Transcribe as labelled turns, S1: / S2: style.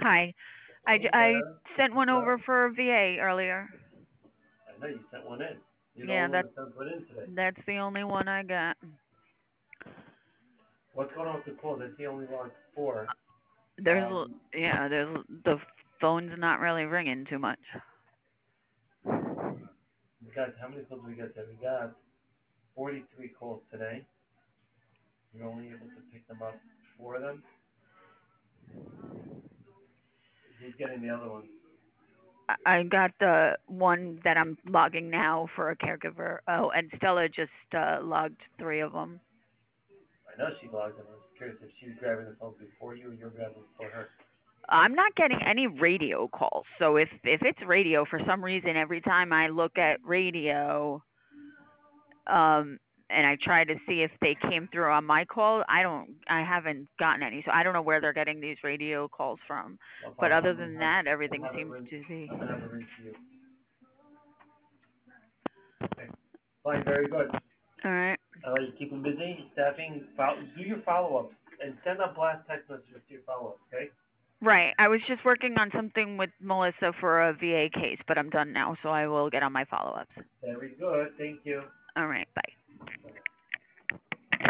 S1: Hi.
S2: Hello
S1: I
S2: there. This
S1: sent
S2: is
S1: one over
S2: Doug.
S1: for VA earlier.
S2: I know you sent one in. You're the
S1: Yeah,
S2: only one
S1: that
S2: that sent one in today.
S1: that's the only one I got.
S2: What's going on with the calls? I see only like four.
S1: There's
S2: Um,
S1: there's the phone's not really ringing too much.
S2: we got how many calls we got today? We got 43 calls today. You're only able to pick them up four of them. Who's getting the other one?
S1: I got the one that I'm logging now for a caregiver. Oh, and Stella just logged three of them.
S2: I know she logged in. I was curious if she was grabbing the phone before you or you're grabbing it before her.
S1: I'm not getting any radio calls. So if it's radio for some reason, every time I look at radio, um, and I try to see if they came through on my call, I haven't gotten any. So I don't know where they're getting these radio calls from.
S2: No
S1: But
S2: problem.
S1: other than that,
S2: I'm
S1: everything
S2: gonna have it
S1: seems
S2: ring.
S1: to be.
S2: I'm gonna have it ring for you. Okay. Fine. Very good.
S1: All right.
S2: You keep them busy. Staffing. Do your follow-ups and send a blast text messages to your follow-ups. Okay.
S1: Right. I was just working on something with Melissa for a VA case, but I'm done now, so I will get on my follow-ups.
S2: Very good. Thank you.
S1: All right. Bye.